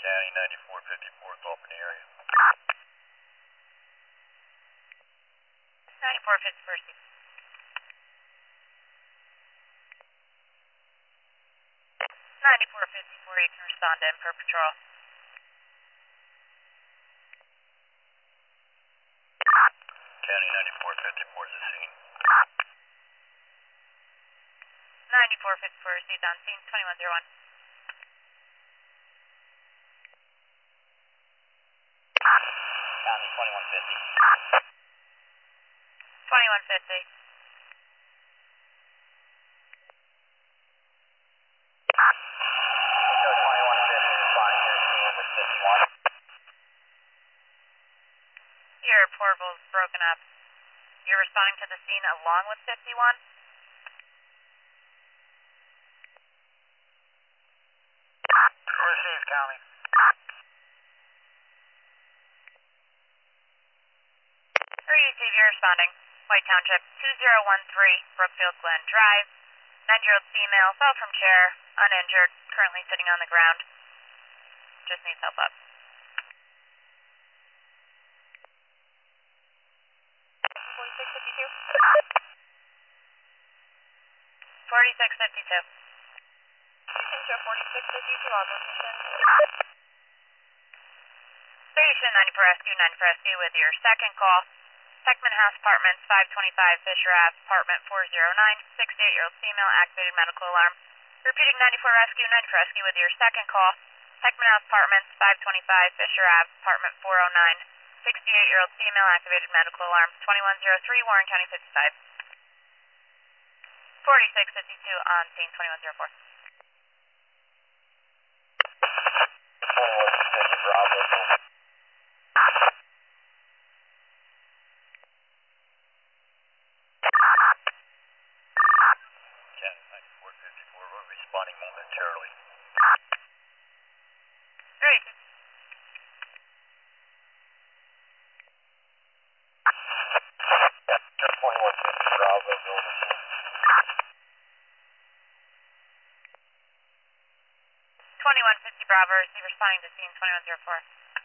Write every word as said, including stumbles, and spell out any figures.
County ninety-four fifty-four, off in the area. ninety-four fifty-four. ninety-four fifty-four, you can respond to M per patrol. County ninety-four fifty-four is the scene. ninety-four fifty-four, received on scene, twenty-one oh one. County twenty-one fifty. twenty-one fifty. Echo twenty-one fifty, responding to the scene with fifty-one. Your portable's broken up. You're responding to the scene along with fifty-one? Received, County. Receive, you're responding. White Township, two zero one three, Brookfield Glen Drive. nine-year-old female, fell from chair, uninjured, currently sitting on the ground. Just needs help up. forty-six fifty-two? forty-six fifty-two. You can show forty-six fifty-two on location. Station ninety-four Rescue, ninety-four Rescue with your second call. Heckman House Apartments, five twenty-five Fisher Ave, apartment four oh nine, sixty-eight-year-old female, activated medical alarm. Repeating ninety-four Rescue, ninety-four Rescue with your second call. Heckman House Apartments, five twenty-five Fisher Ave, apartment four oh nine, sixty-eight-year-old female, activated medical alarm. twenty-one oh three, Warren County fifty-five. forty-six fifty-two on scene, twenty-one oh four. twenty-one fifty, Bravo. County ninety-four fifty-four, we're responding momentarily. Great. twenty-one fifty, Bravo, building. twenty-one fifty Bravo, receive responding to scene, twenty-one oh four.